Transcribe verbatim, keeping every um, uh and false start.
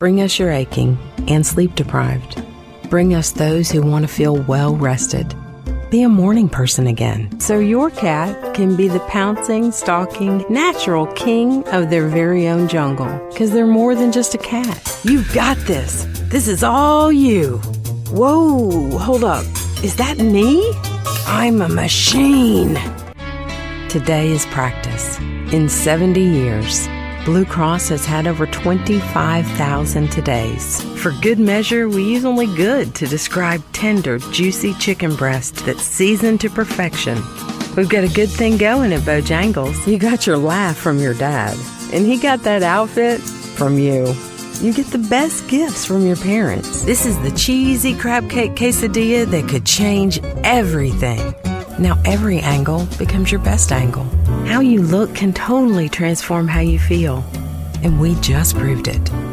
Bring us your aching and sleep deprived. Bring us those who want to feel well rested. Be a morning person again, so your cat can be the pouncing, stalking, natural king of their very own jungle. Because they're more than just a cat. You've got this. This is all you. Whoa, hold up. Is that me? I'm a machine. Today is practice. In seventy years, Blue Cross has had over twenty-five thousand todays. For good measure, we use only good to describe tender, juicy chicken breast that's seasoned to perfection. We've got a good thing going at Bojangles. You got your laugh from your dad, and he got that outfit from you. You get the best gifts from your parents. This is the cheesy crab cake quesadilla that could change everything. Now every angle becomes your best angle. How you look can totally transform how you feel. And we just proved it.